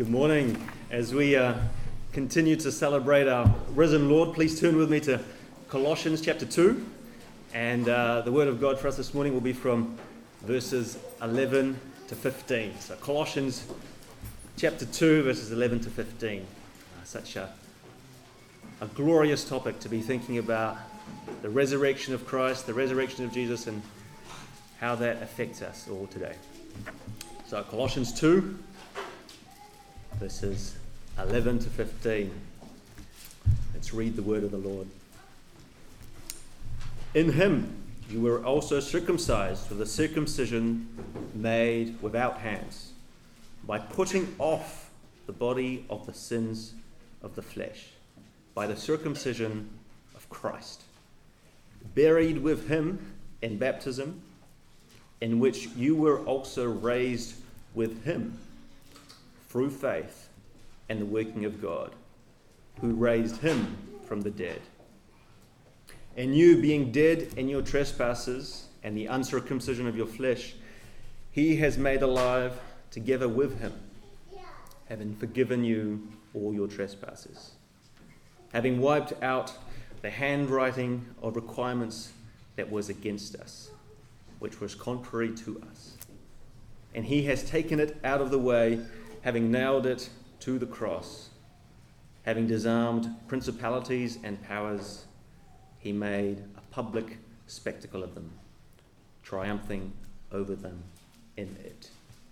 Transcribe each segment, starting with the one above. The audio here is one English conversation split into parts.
Good morning. As we continue to celebrate our risen Lord, please turn with me to Colossians chapter 2. And the word of God for us this morning will be from verses 11 to 15. So Colossians chapter 2, verses 11 to 15. Such a glorious topic to be thinking about the resurrection of Christ, the resurrection of Jesus, and how that affects us all today. So Colossians 2, verses 11 to 15. Let's read the word of the Lord. In him you were also circumcised with a circumcision made without hands, by putting off the body of the sins of the flesh, by the circumcision of Christ, buried with him in baptism, in which you were also raised with him through faith and the working of God, who raised him from the dead. And you, being dead in your trespasses and the uncircumcision of your flesh, he has made alive together with him, having forgiven you all your trespasses, having wiped out the handwriting of requirements that was against us, which was contrary to us. And he has taken it out of the way, having nailed it to the cross. Having disarmed principalities and powers, he made a public spectacle of them, triumphing over them in it.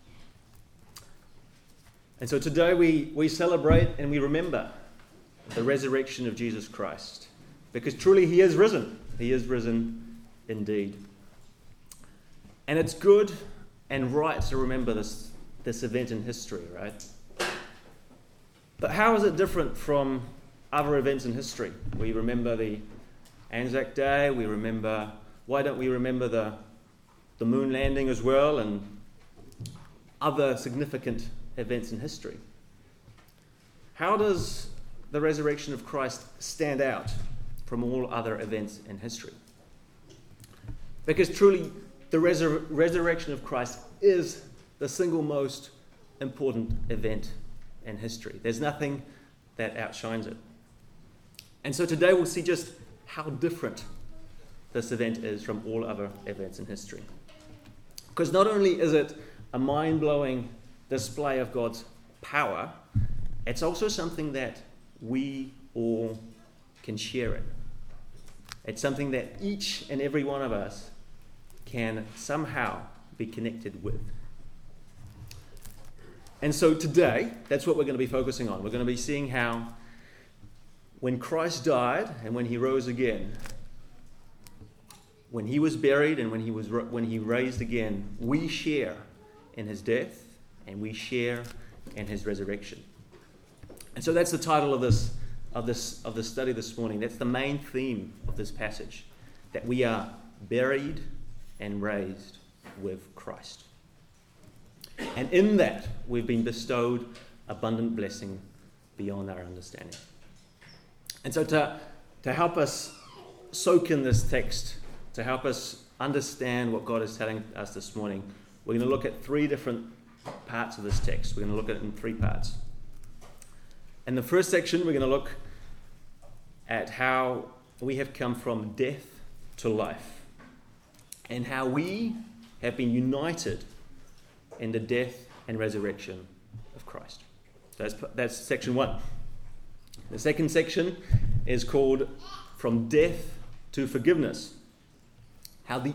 And so today we celebrate and we remember the resurrection of Jesus Christ, because truly he is risen. He is risen indeed. And it's good and right to remember this event in history, right? But how is it different from other events in history? We remember the Anzac Day, why don't we remember the moon landing as well, and other significant events in history? How does the resurrection of Christ stand out from all other events in history? Because truly, the resurrection of Christ is the single most important event in history. There's nothing that outshines it. And so today we'll see just how different this event is from all other events in history. Because not only is it a mind-blowing display of God's power, it's also something that we all can share in. It's something that each and every one of us can somehow be connected with. And so today, that's what we're going to be focusing on. We're going to be seeing how when Christ died and when he rose again, when he was buried and when he raised again, we share in his death and we share in his resurrection. And so that's the title of this study this morning. That's the main theme of this passage, that we are buried and raised with Christ. And in that, we've been bestowed abundant blessing beyond our understanding. And so to help us soak in this text, to help us understand what God is telling us this morning, we're going to look at three different parts of this text. We're going to look at it in three parts. In the first section, we're going to look at how we have come from death to life, and how we have been united in the death and resurrection of Christ. So that's section 1. The second section is called From Death to Forgiveness. How one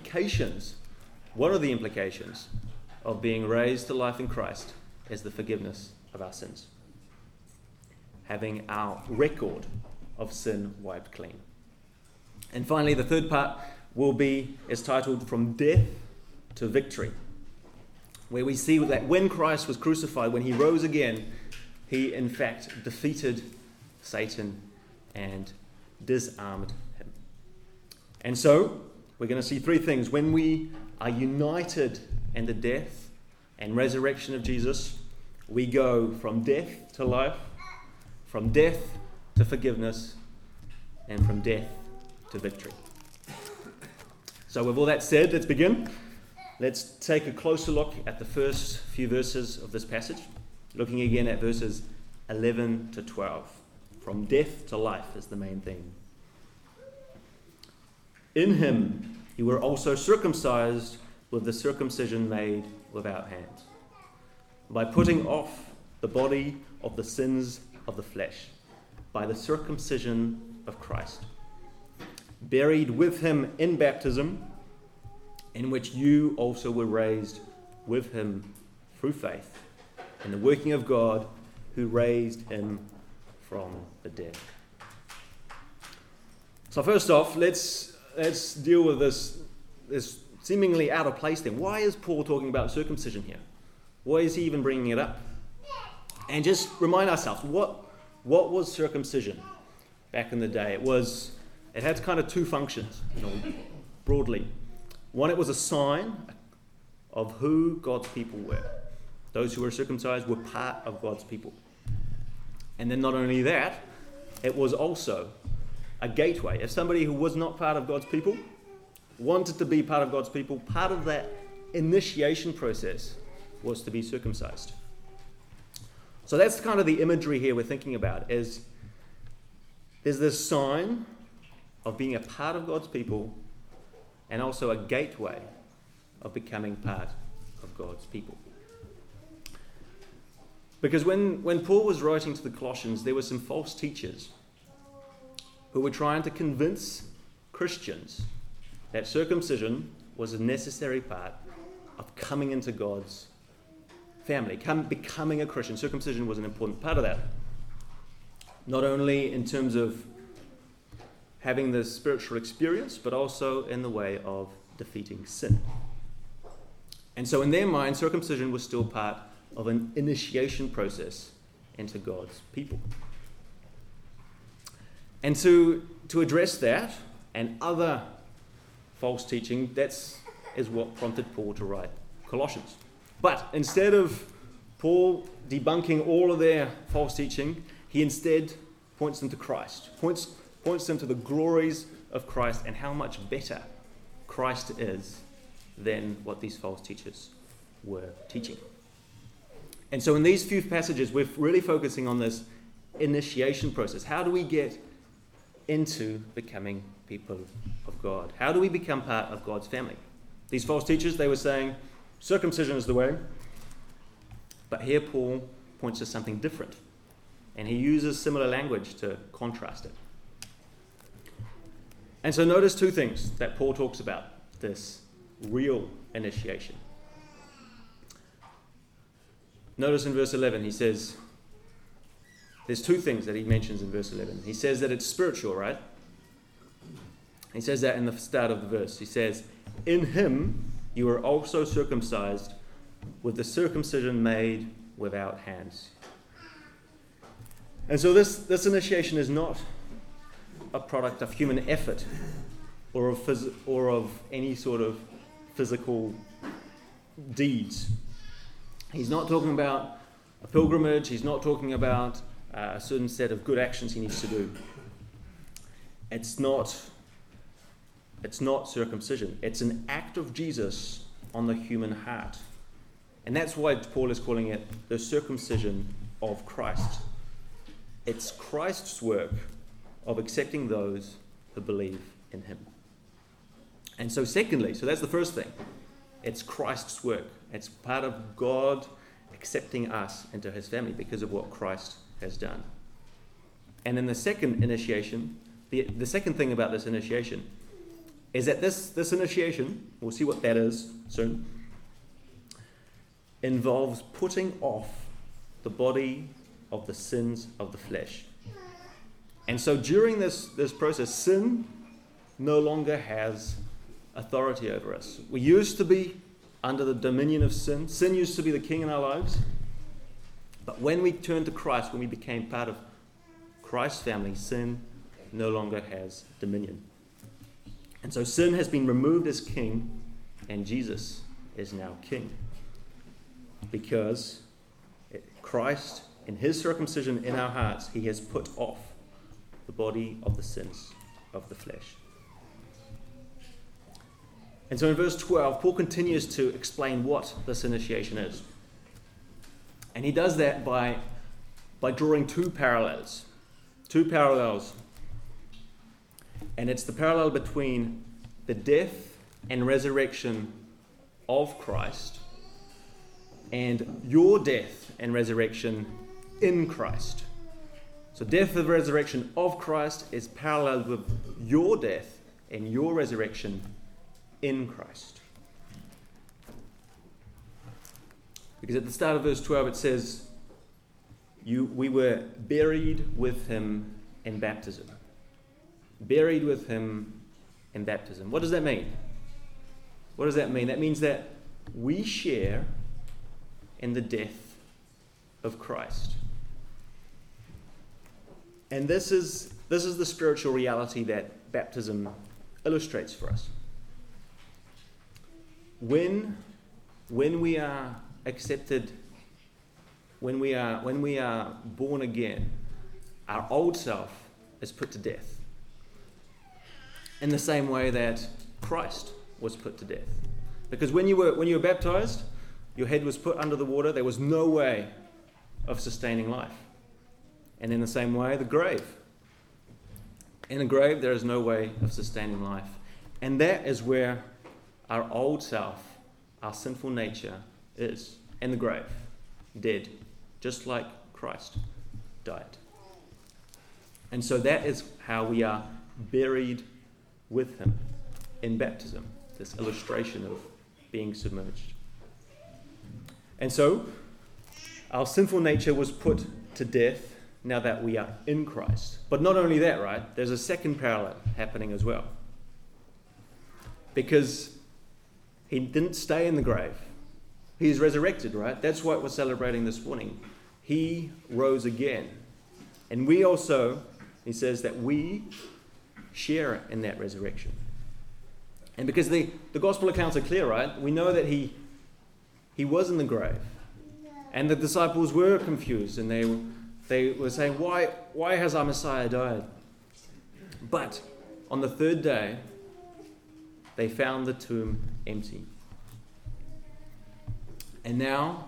of the implications of being raised to life in Christ is the forgiveness of our sins. Having our record of sin wiped clean. And finally, the third part is titled From Death to Victory, where we see that when Christ was crucified, when he rose again, he in fact defeated Satan and disarmed him. And so we're going to see three things. When we are united in the death and resurrection of Jesus, we go from death to life, from death to forgiveness, and from death to victory. So with all that said, let's begin. Let's take a closer look at the first few verses of this passage. looking again at verses 11 to 12. From death to life is the main thing. In him you were also circumcised with the circumcision made without hands, by putting off the body of the sins of the flesh, by the circumcision of Christ, buried with him in baptism, in which you also were raised with him through faith in the working of God who raised him from the dead. So first off, let's deal with this seemingly out of place thing. Why is Paul talking about circumcision here? Why is he even bringing it up? And just remind ourselves, what was circumcision back in the day? It had kind of two functions, broadly. One, it was a sign of who God's people were. Those who were circumcised were part of God's people. And then not only that, it was also a gateway. If somebody who was not part of God's people wanted to be part of God's people, part of that initiation process was to be circumcised. So that's kind of the imagery here we're thinking about, is there's this sign of being a part of God's people and also a gateway of becoming part of God's people. Because when Paul was writing to the Colossians, there were some false teachers who were trying to convince Christians that circumcision was a necessary part of coming into God's family, becoming a Christian. Circumcision was an important part of that. Not only in terms of having the spiritual experience, but also in the way of defeating sin. And so in their mind, circumcision was still part of an initiation process into God's people. And to address that and other false teaching, is what prompted Paul to write Colossians. But instead of Paul debunking all of their false teaching, he instead points them to Christ, points them to the glories of Christ and how much better Christ is than what these false teachers were teaching. And so in these few passages, we're really focusing on this initiation process. How do we get into becoming people of God? How do we become part of God's family? These false teachers, they were saying circumcision is the way. But here Paul points to something different. And he uses similar language to contrast it. And so notice two things that Paul talks about this real initiation. Notice in verse 11, he says, there's two things that he mentions in verse 11. He says that it's spiritual, right? He says that in the start of the verse. He says, in him you are also circumcised with the circumcision made without hands. And so this initiation is not a product of human effort or of any sort of physical deeds. He's not talking about a pilgrimage. He's not talking about a certain set of good actions he needs to do. It's not circumcision. It's an act of Jesus on the human heart. And that's why Paul is calling it the circumcision of Christ. It's Christ's work of accepting those who believe in him. And so secondly, so that's the first thing. It's Christ's work. It's part of God accepting us into his family because of what Christ has done. And then the second initiation, the second thing about this initiation is that this initiation, we'll see what that is soon, involves putting off the body of the sins of the flesh. And so during this process, sin no longer has authority over us. We used to be under the dominion of sin. Sin used to be the king in our lives. But when we turned to Christ, when we became part of Christ's family, sin no longer has dominion. And so sin has been removed as king, and Jesus is now king. Because Christ, in his circumcision in our hearts, he has put off the body of the sins of the flesh. And so in verse 12, Paul continues to explain what this initiation is. And he does that by drawing two parallels. Two parallels. And it's the parallel between the death and resurrection of Christ and your death and resurrection in Christ. So death and resurrection of Christ is paralleled with your death and your resurrection in Christ. Because at the start of verse 12 it says, we were buried with him in baptism. Buried with him in baptism. What does that mean? What does that mean? That means that we share in the death of Christ. And this is the spiritual reality that baptism illustrates for us. When we are accepted, when we are born again, our old self is put to death. In the same way that Christ was put to death. Because when you were baptized, your head was put under the water, there was no way of sustaining life. And in the same way, the grave. In a grave, there is no way of sustaining life. And that is where our old self, our sinful nature, is. In the grave. Dead. Just like Christ died. And so that is how we are buried with him in baptism. This illustration of being submerged. And so, our sinful nature was put to death now that we are in Christ. But not only that, right? There's a second parallel happening as well. Because he didn't stay in the grave. He's resurrected, right? That's what we're celebrating this morning. He rose again. And we also, he says that we share in that resurrection. And because the gospel accounts are clear, right? We know that he was in the grave. And the disciples were confused and they were saying, why has our Messiah died? But on the third day, they found the tomb empty. And now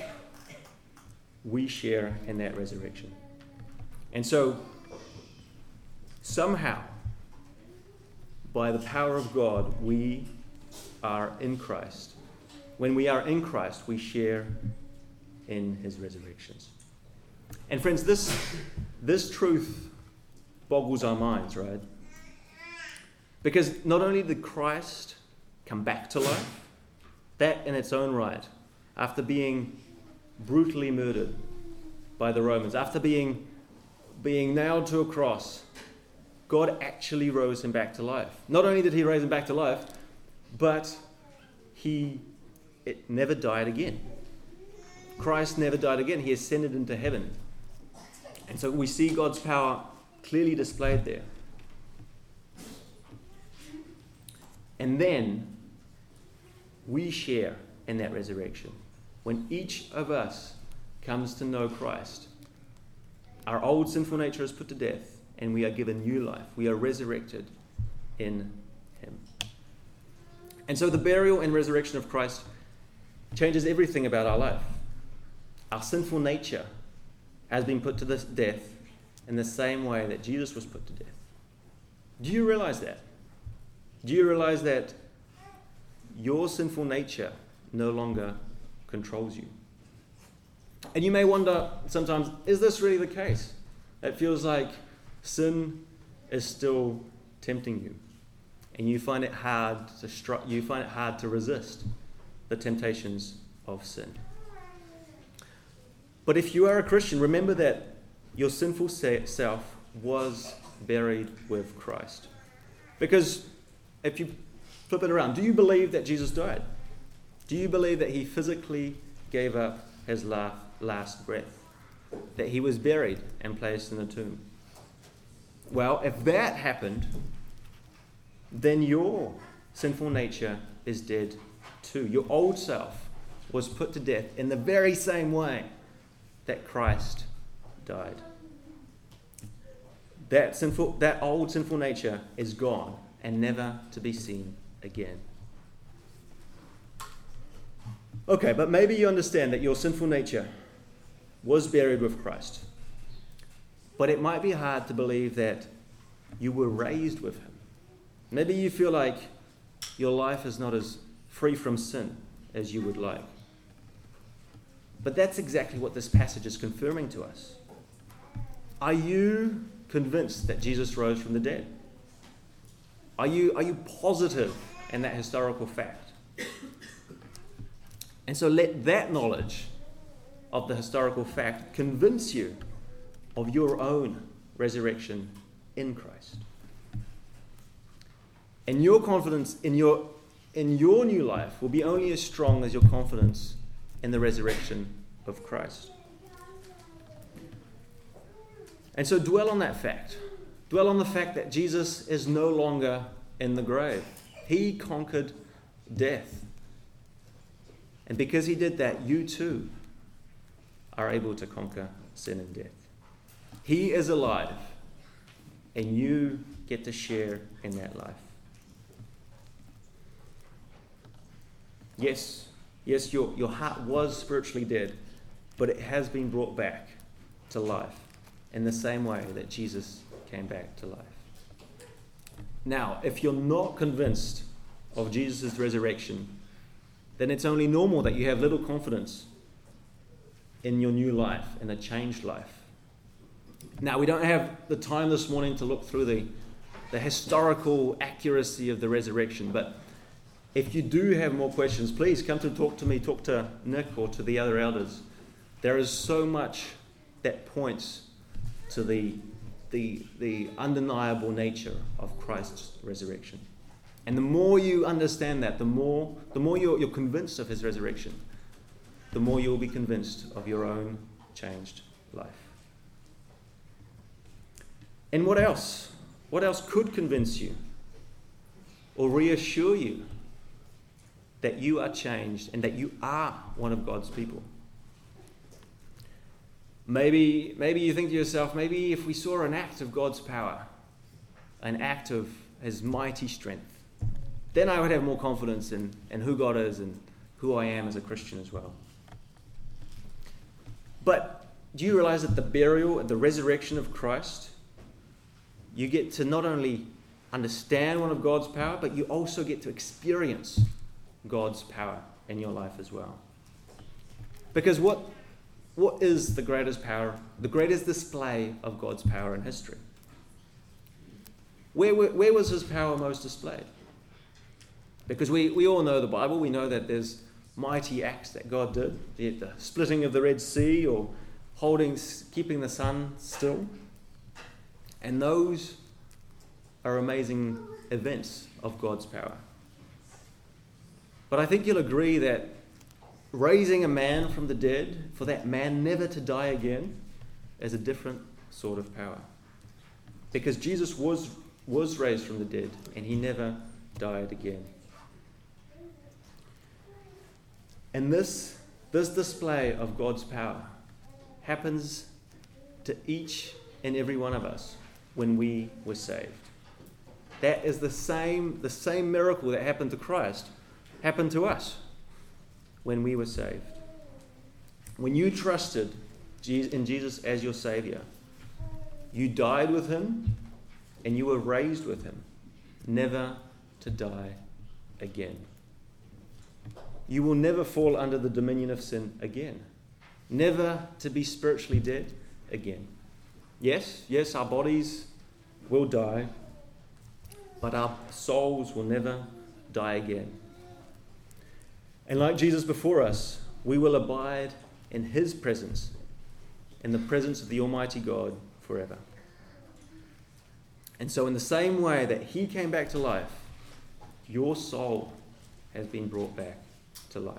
we share in that resurrection. And so somehow, by the power of God, we are in Christ. When we are in Christ, we share in his resurrections. And friends, this truth boggles our minds, right? Because not only did Christ come back to life, that in its own right, after being brutally murdered by the Romans, after being nailed to a cross, God actually rose him back to life. Not only did he raise him back to life, but it never died again. Christ never died again. He ascended into heaven. And so we see God's power clearly displayed there. And then we share in that resurrection. When each of us comes to know Christ, our old sinful nature is put to death and we are given new life. We are resurrected in him. And so the burial and resurrection of Christ changes everything about our life. Our sinful nature has been put to this death in the same way that Jesus was put to death. Do you realize that? Do you realize that your sinful nature no longer controls you? And you may wonder sometimes, is this really the case? It feels like sin is still tempting you, and you find it hard to resist the temptations of sin. But if you are a Christian, remember that your sinful self was buried with Christ. Because if you flip it around, do you believe that Jesus died? Do you believe that he physically gave up his last breath? That he was buried and placed in a tomb? Well, if that happened, then your sinful nature is dead too. Your old self was put to death in the very same way that Christ died. That old sinful nature is gone and never to be seen again. Okay, but maybe you understand that your sinful nature was buried with Christ. But it might be hard to believe that you were raised with him. Maybe you feel like your life is not as free from sin as you would like. But that's exactly what this passage is confirming to us. Are you convinced that Jesus rose from the dead? Are you positive in that historical fact? And so let that knowledge of the historical fact convince you of your own resurrection in Christ. And your confidence in your new life will be only as strong as your confidence in the resurrection of Christ. And so dwell on that fact. Dwell on the fact that Jesus is no longer in the grave. He conquered death. And because he did that, you too are able to conquer sin and death. He is alive, and you get to share in that life. Yes, your heart was spiritually dead, but it has been brought back to life in the same way that Jesus came back to life. Now, if you're not convinced of Jesus' resurrection, then it's only normal that you have little confidence in your new life, in a changed life. Now, we don't have the time this morning to look through the historical accuracy of the resurrection, but if you do have more questions, please come to talk to me, talk to Nick or to the other elders. There is so much that points to the undeniable nature of Christ's resurrection. And the more you understand that, the more you're convinced of his resurrection, the more you'll be convinced of your own changed life. And what else? What else could convince you or reassure you that you are changed and that you are one of God's people? Maybe you think to yourself, maybe if we saw an act of God's power, an act of his mighty strength, then I would have more confidence in who God is and who I am as a Christian as well. But do you realize that the burial and the resurrection of Christ, you get to not only understand one of God's power, but you also get to experience God's power in your life as well. Because what is the greatest power, the greatest display of God's power in history? Where was his power most displayed? Because we all know the Bible. We know that there's mighty acts that God did, the splitting of the Red Sea or keeping the sun still. And those are amazing events of God's power. But I think you'll agree that raising a man from the dead, for that man never to die again, is a different sort of power. Because Jesus was raised from the dead, and he never died again. And this display of God's power happens to each and every one of us when we were saved. That is the same miracle that happened to Christ happened to us when we were saved. When you trusted in Jesus as your Savior, you died with him and you were raised with him, never to die again. You will never fall under the dominion of sin again, never to be spiritually dead again. Yes, our bodies will die, but our souls will never die again. And like Jesus before us, we will abide in his presence, in the presence of the Almighty God forever. And so in the same way that he came back to life, your soul has been brought back to life.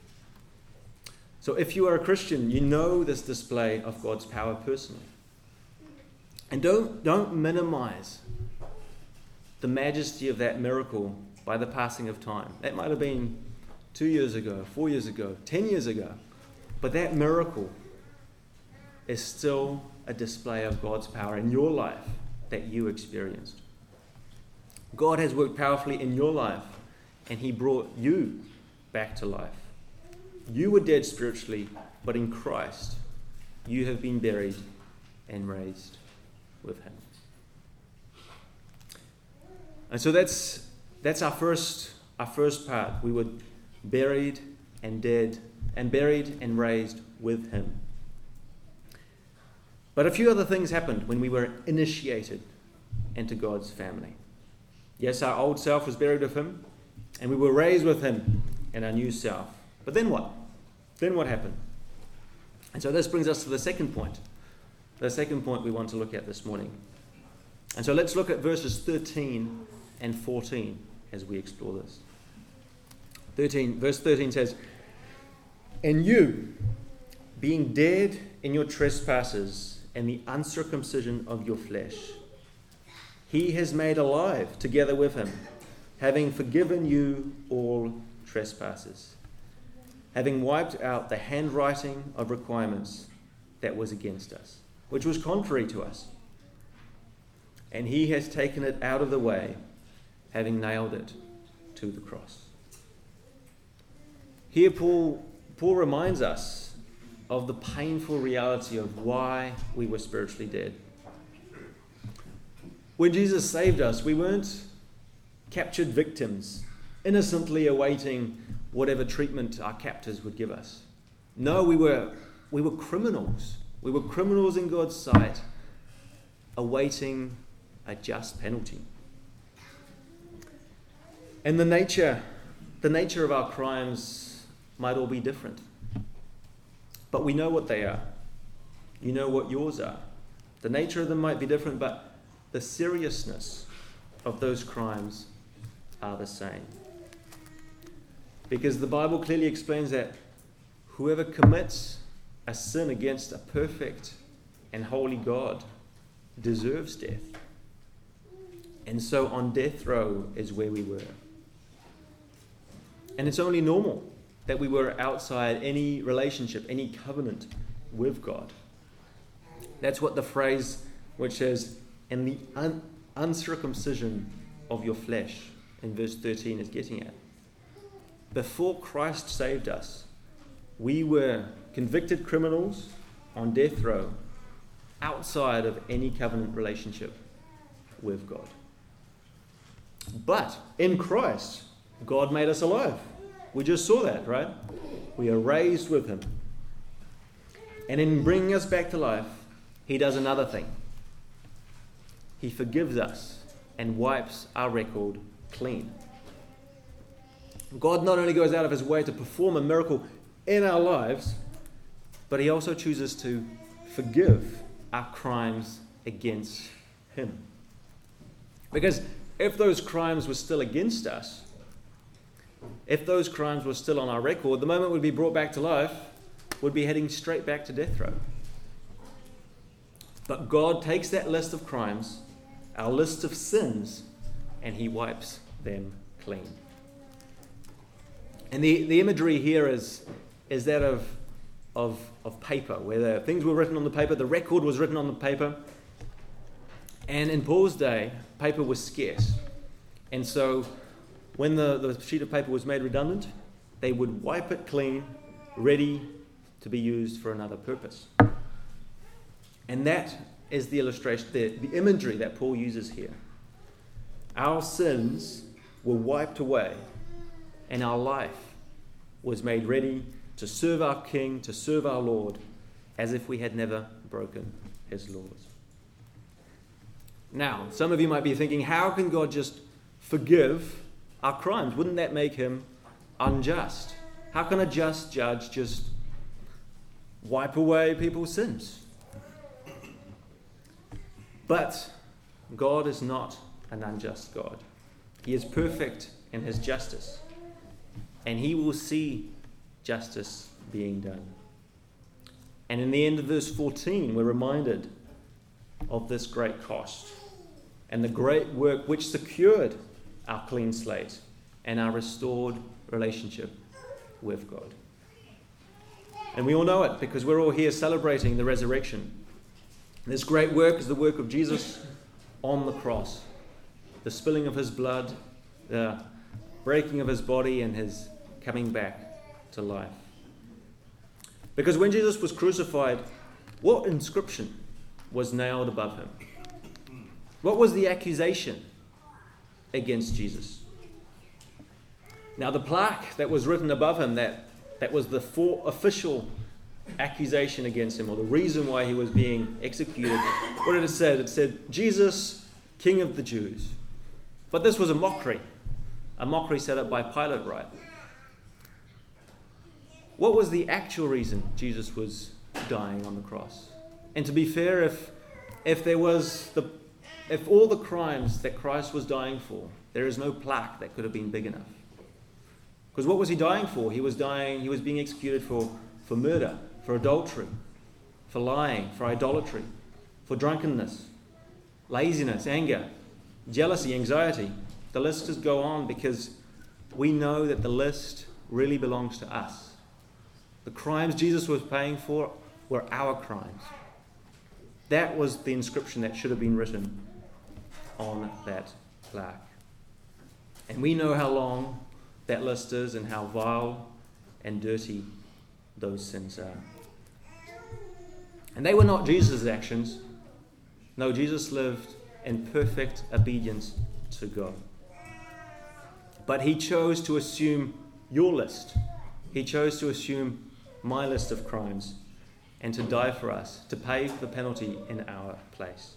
So if you are a Christian, you know this display of God's power personally. And don't minimize the majesty of that miracle by the passing of time. That might have been 2 years ago, 4 years ago, 10 years ago. But that miracle is still a display of God's power in your life that you experienced. God has worked powerfully in your life, and he brought you back to life. You were dead spiritually, but in Christ, you have been buried and raised with him. And so that's our first part. We were buried and dead, and buried and raised with him. But a few other things happened when we were initiated into God's family. Yes, our old self was buried with him, and we were raised with him in our new self. But then what? Then what happened? And so this brings us to the second point we want to look at this morning. And so let's look at verses 13 and 14 as we explore this. Verse 13 says, "And you, being dead in your trespasses and the uncircumcision of your flesh, he has made alive together with him, having forgiven you all trespasses, having wiped out the handwriting of requirements that was against us, which was contrary to us. And he has taken it out of the way, having nailed it to the cross." Here Paul reminds us of the painful reality of why we were spiritually dead. When Jesus saved us, we weren't captured victims, innocently awaiting whatever treatment our captors would give us. No, we were criminals. We were criminals in God's sight, awaiting a just penalty. And the nature of our crimes might all be different. But we know what they are. You know what yours are. The nature of them might be different, but the seriousness of those crimes are the same. Because the Bible clearly explains that whoever commits a sin against a perfect and holy God deserves death. And so on death row is where we were. And it's only normal that we were outside any relationship, any covenant with God. That's what the phrase which says, "and the uncircumcision of your flesh," in verse 13 is getting at. Before Christ saved us, we were convicted criminals on death row, outside of any covenant relationship with God. But in Christ, God made us alive. We just saw that, right? We are raised with him. And in bringing us back to life, he does another thing. He forgives us and wipes our record clean. God not only goes out of his way to perform a miracle in our lives, but he also chooses to forgive our crimes against him. Because if those crimes were still against us, if those crimes were still on our record, the moment we'd be brought back to life, we'd be heading straight back to death row. But God takes that list of crimes, our list of sins, and he wipes them clean. And the imagery here is that of paper, where the things were written on the paper, the record was written on the paper. And in Paul's day, paper was scarce. And so when the sheet of paper was made redundant, they would wipe it clean, ready to be used for another purpose. And that is the illustration, the imagery that Paul uses here. Our sins were wiped away, and our life was made ready to serve our King, to serve our Lord, as if we had never broken his laws. Now, some of you might be thinking, how can God just forgive our crimes? Wouldn't that make him unjust? How can a just judge just wipe away people's sins? But God is not an unjust God. He is perfect in his justice, and he will see justice being done. And in the end of verse 14, we're reminded of this great cost and the great work which secured our clean slate and our restored relationship with God. And we all know it because we're all here celebrating the resurrection. This great work is the work of Jesus on the cross, the spilling of his blood, the breaking of his body, and his coming back to life. Because when Jesus was crucified, What inscription was nailed above him? What was the accusation against Jesus? Now, the plaque that was written above him, that was the official accusation against him, or the reason why he was being executed. What did it say? It said, "Jesus, King of the Jews." But this was a mockery set up by Pilate, right? What was the actual reason Jesus was dying on the cross? And to be fair, if all the crimes that Christ was dying for, there is no plaque that could have been big enough. Because what was he dying for? He was being executed for murder, for adultery, for lying, for idolatry, for drunkenness, laziness, anger, jealousy, anxiety. The list does go on, because we know that the list really belongs to us. The crimes Jesus was paying for were our crimes. That was the inscription that should have been written on that plaque. And we know how long that list is and how vile and dirty those sins are. And they were not Jesus' actions. No, Jesus lived in perfect obedience to God. But he chose to assume your list. He chose to assume my list of crimes and to die for us, to pay the penalty in our place.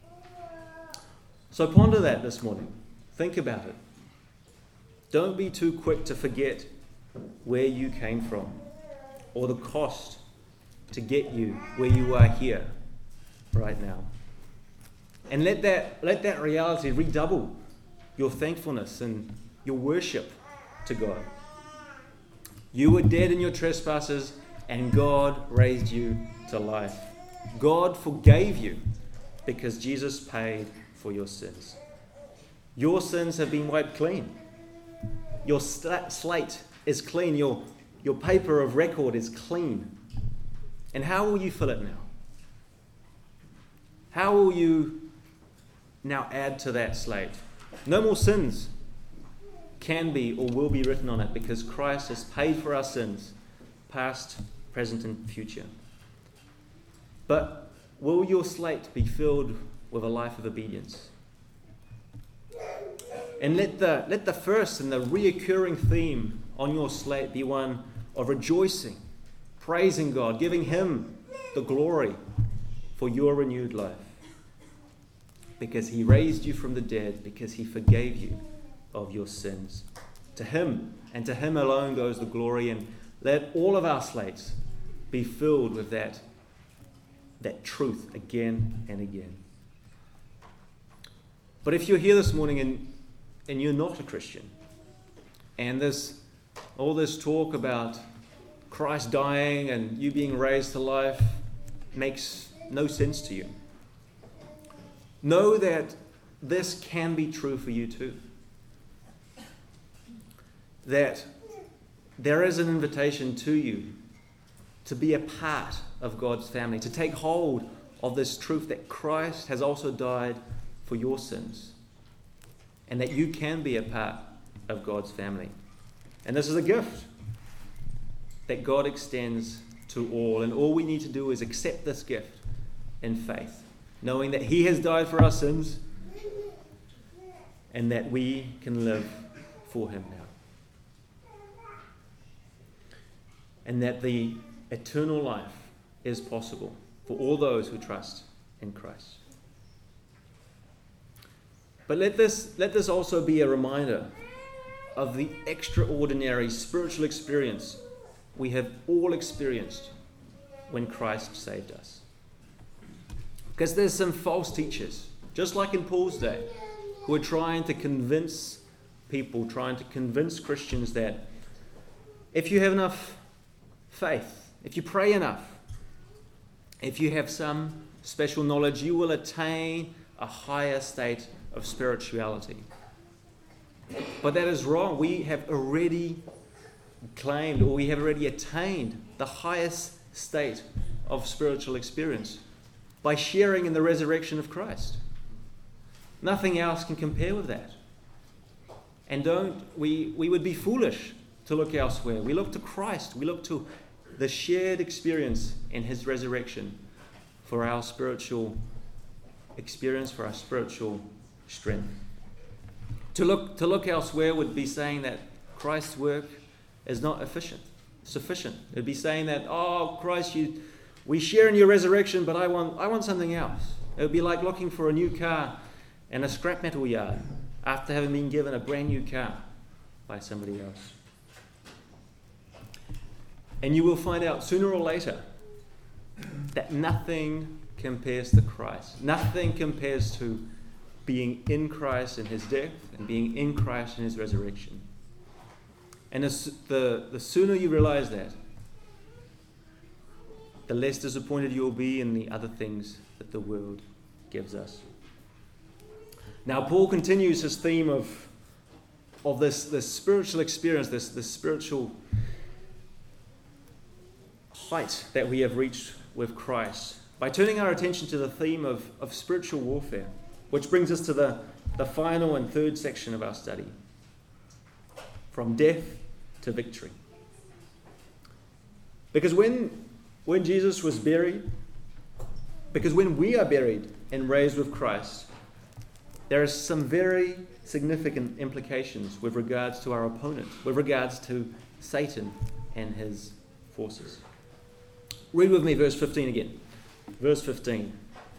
So ponder that this morning. Think about it. Don't be too quick to forget where you came from or the cost to get you where you are here right now. And let that reality redouble your thankfulness and your worship to God. You were dead in your trespasses, and God raised you to life. God forgave you because Jesus paid for your sins. Your sins have been wiped clean. Your slate is clean. Your paper of record is clean. And how will you fill it now? How will you now add to that slate? No more sins can be or will be written on it, because Christ has paid for our sins, past, present, and future. But will your slate be filled with a life of obedience? And let the first and the reoccurring theme on your slate be one of rejoicing, praising God, giving Him the glory for your renewed life. Because He raised you from the dead, because He forgave you of your sins. To Him, and to Him alone, goes the glory. And let all of our slates be filled with that truth again and again. But if you're here this morning and you're not a Christian, and all this talk about Christ dying and you being raised to life makes no sense to you, know that this can be true for you too. That there is an invitation to you to be a part of God's family, to take hold of this truth that Christ has also died for your sins, and that you can be a part of God's family. And this is a gift that God extends to all, and all we need to do is accept this gift in faith, knowing that He has died for our sins and that we can live for Him now. And that the eternal life is possible for all those who trust in Christ. But let this also be a reminder of the extraordinary spiritual experience we have all experienced when Christ saved us. Because there's some false teachers, just like in Paul's day, who are trying to convince people, trying to convince Christians that if you have enough faith, if you pray enough, if you have some special knowledge, you will attain a higher state of spirituality. But that is wrong. We have already claimed, or we have already attained the highest state of spiritual experience by sharing in the resurrection of Christ. Nothing else can compare with that. And we would be foolish to look elsewhere. We look to Christ. We look to the shared experience in His resurrection for our spiritual experience, for our spiritual strength. To look elsewhere would be saying that Christ's work is not sufficient. It would be saying that, oh, Christ, we share in your resurrection, but I want something else. It would be like looking for a new car in a scrap metal yard after having been given a brand new car by somebody else. And you will find out sooner or later that nothing compares to Christ. Nothing compares to being in Christ in his death and being in Christ in his resurrection. And the sooner you realize that, the less disappointed you will be in the other things that the world gives us. Now, Paul continues his theme of this spiritual experience, this spiritual height that we have reached with Christ, by turning our attention to the theme of spiritual warfare, which brings us to the final and third section of our study, from death to victory. Because when Jesus was buried, because when we are buried and raised with Christ, there are some very significant implications with regards to our opponent, with regards to Satan and his forces. Read with me verse 15 again. Verse 15.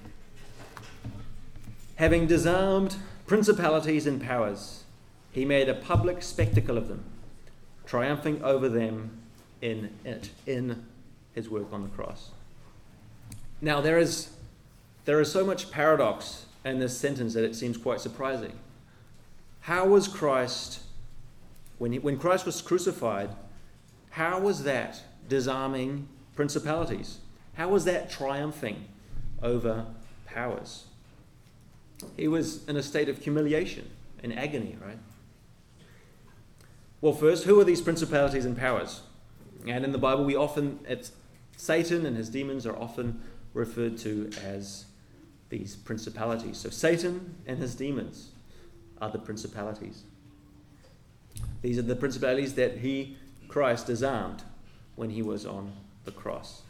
Having disarmed principalities and powers, he made a public spectacle of them, triumphing over them in his work on the cross. Now there is so much paradox in this sentence that it seems quite surprising. How was Christ, when Christ was crucified, how was that disarming principalities? How was that triumphing over powers? He was in a state of humiliation and agony, right? Well, first, who are these principalities and powers? And in the Bible, Satan and his demons are often referred to as these principalities. So Satan and his demons are the principalities. These are the principalities that Christ disarmed when he was on the cross.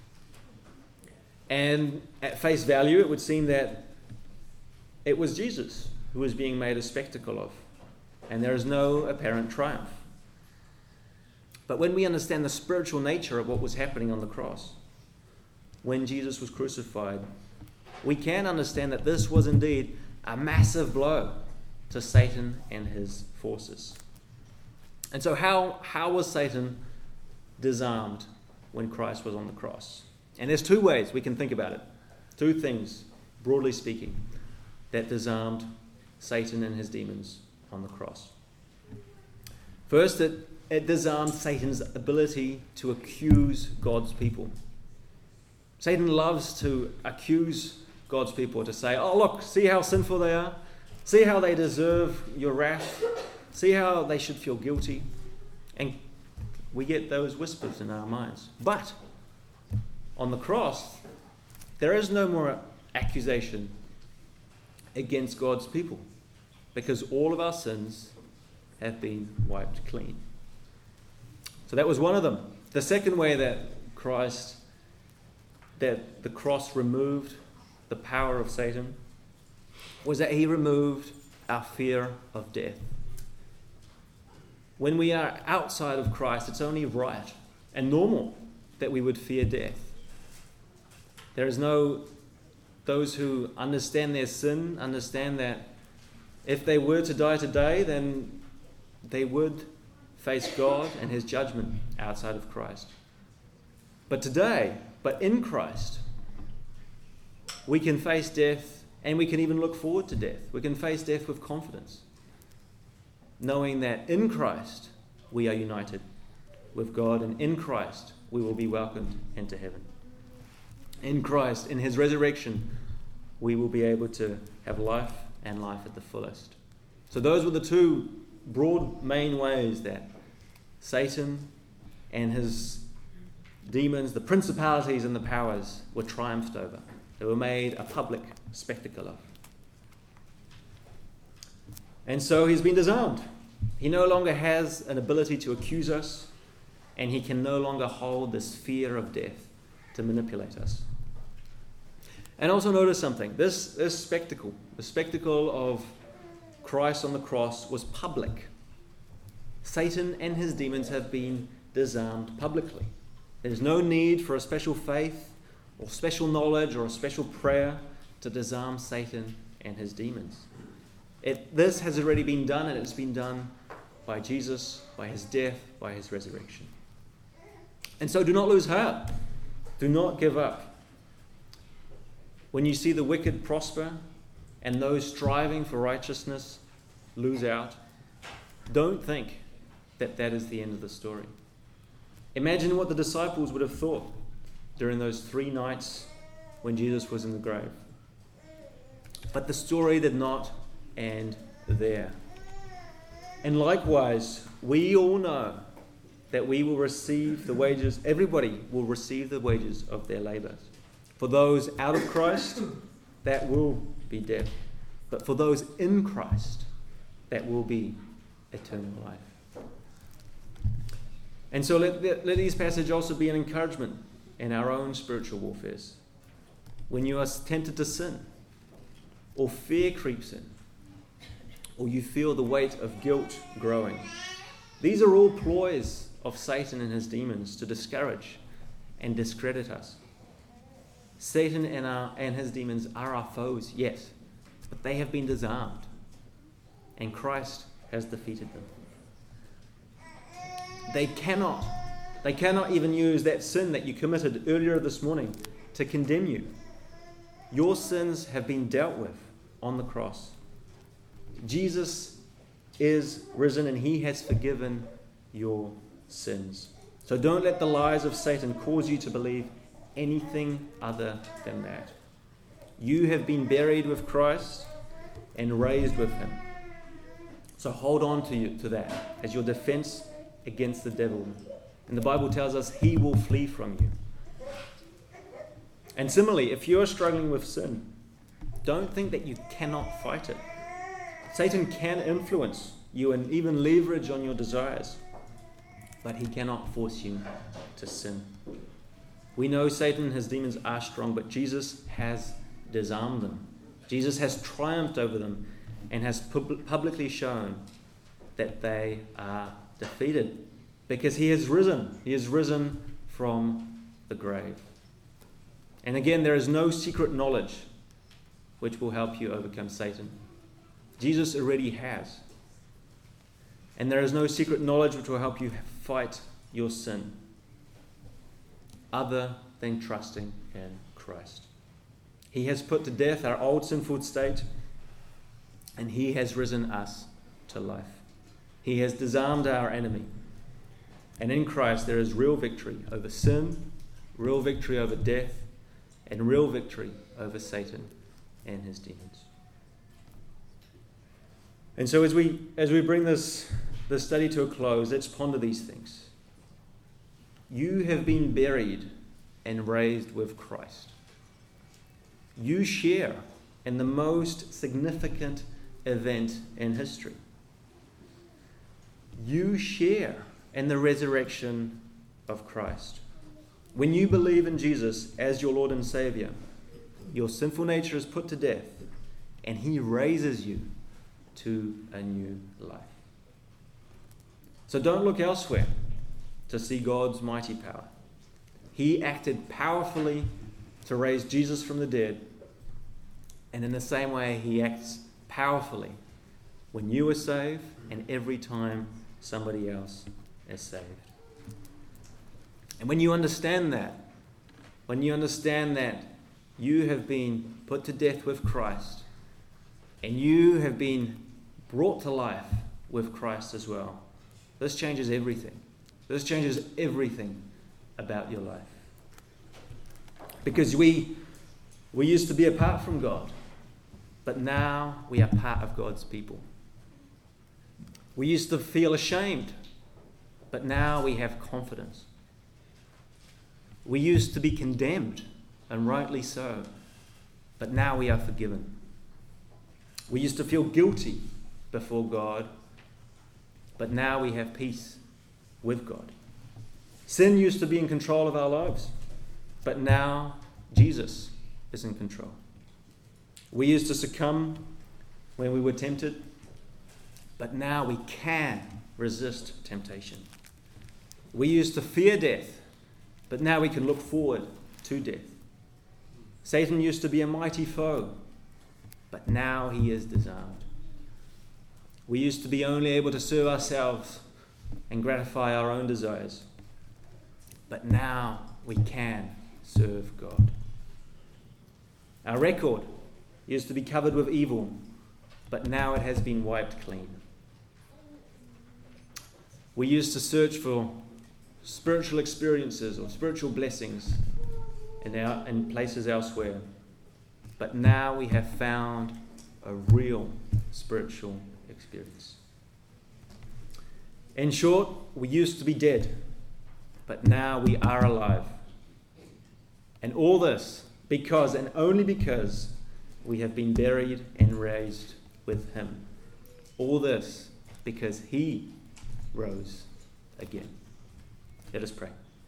And at face value, it would seem that it was Jesus who was being made a spectacle of, and there is no apparent triumph. But when we understand the spiritual nature of what was happening on the cross, when Jesus was crucified, we can understand that this was indeed a massive blow to Satan and his forces. And so how was Satan disarmed when Christ was on the cross? And there's two ways we can think about it. Two things, broadly speaking, that disarmed Satan and his demons on the cross. First, it disarmed Satan's ability to accuse God's people. Satan loves to accuse God's people, to say, oh look, see how sinful they are. See how they deserve your wrath. See how they should feel guilty. And we get those whispers in our minds. But on the cross, there is no more accusation against God's people, because all of our sins have been wiped clean. So that was one of them. The second way that the cross removed the power of Satan was that he removed our fear of death. When we are outside of Christ, it's only right and normal that we would fear death. Those who understand their sin understand that if they were to die today, then they would face God and his judgment outside of Christ. But in Christ, we can face death, and we can even look forward to death. We can face death with confidence, knowing that in Christ we are united with God, and in Christ we will be welcomed into heaven. In Christ, in his resurrection, we will be able to have life and life at the fullest. So those were the two broad main ways that Satan and his demons, the principalities and the powers, were triumphed over. They were made a public spectacle of. And so he's been disarmed. He no longer has an ability to accuse us, and he can no longer hold this fear of death to manipulate us. And also notice something. This spectacle, the spectacle of Christ on the cross, was public. Satan and his demons have been disarmed publicly. There's no need for a special faith or special knowledge or a special prayer to disarm Satan and his demons. This has already been done, and it's been done by Jesus, by his death, by his resurrection. And so do not lose heart. Do not give up. When you see the wicked prosper and those striving for righteousness lose out, don't think that that is the end of the story. Imagine what the disciples would have thought during those 3 nights when Jesus was in the grave. But the story did not end there. And likewise, we all know that we will receive the wages, everybody will receive the wages of their labors. For those out of Christ, that will be death. But for those in Christ, that will be eternal life. And so let these passages also be an encouragement in our own spiritual warfares. When you are tempted to sin, or fear creeps in, or you feel the weight of guilt growing, these are all ploys of Satan and his demons to discourage and discredit us. Satan and his demons are our foes, yes, but they have been disarmed, and Christ has defeated them. They cannot even use that sin that you committed earlier this morning to condemn you. Your sins have been dealt with on the cross. Jesus is risen, and he has forgiven your sins. So don't let the lies of Satan cause you to believe anything other than that. You have been buried with Christ and raised with him. So hold on to that as your defense against the devil. And the Bible tells us he will flee from you. And similarly, if you're struggling with sin, don't think that you cannot fight it. Satan can influence you and even leverage on your desires, but he cannot force you to sin. We know Satan and his demons are strong, but Jesus has disarmed them. Jesus has triumphed over them and has publicly shown that they are defeated because he has risen. He has risen from the grave. And again, there is no secret knowledge which will help you overcome Satan. Jesus already has. And there is no secret knowledge which will help you fight your sin other than trusting in Christ. He has put to death our old sinful state, and he has risen us to life. He has disarmed our enemy. And in Christ there is real victory over sin, real victory over death, and real victory over Satan and his demons. And so as we bring this study to a close, let's ponder these things. You have been buried and raised with Christ. You share in the most significant event in history. You share in the resurrection of Christ. When you believe in Jesus as your Lord and Savior, your sinful nature is put to death, and he raises you to a new life. So don't look elsewhere to see God's mighty power. He acted powerfully to raise Jesus from the dead, and in the same way he acts powerfully when you are saved and every time somebody else is saved. And when you understand that you have been put to death with Christ, and you have been brought to life with Christ as well, this changes everything. This changes everything about your life. Because we used to be apart from God, but now we are part of God's people. We used to feel ashamed, but now we have confidence. We used to be condemned, and rightly so, but now we are forgiven. We used to feel guilty before God, but now we have peace with God. Sin used to be in control of our lives, but now Jesus is in control. We used to succumb when we were tempted, but now we can resist temptation. We used to fear death, but now we can look forward to death. Satan used to be a mighty foe, but now he is disarmed. We used to be only able to serve ourselves and gratify our own desires, but now we can serve God. Our record used to be covered with evil, but now it has been wiped clean. We used to search for spiritual experiences or spiritual blessings in places elsewhere, but now we have found a real spiritual experience. In short, we used to be dead, but now we are alive. And all this because and only because we have been buried and raised with him. All this because he rose again. Let us pray.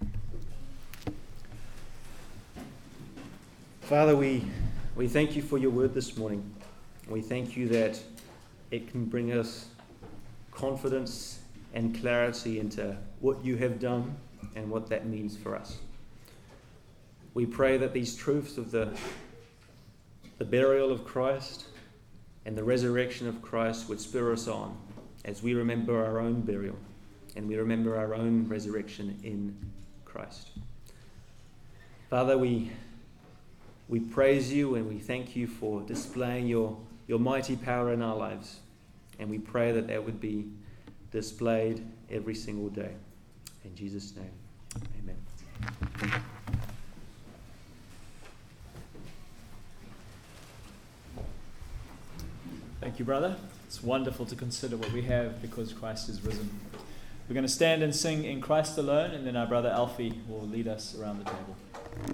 Father, we thank you for your word this morning. We thank you that it can bring us confidence and clarity into what you have done and what that means for us. We pray that these truths of the burial of Christ and the resurrection of Christ would spur us on as we remember our own burial and we remember our own resurrection in Christ. Father, we praise you and we thank you for displaying your mighty power in our lives. And we pray that that would be displayed every single day. In Jesus' name, amen. Thank you, brother. It's wonderful to consider what we have because Christ is risen. We're going to stand and sing In Christ Alone, and then our brother Alfie will lead us around the table.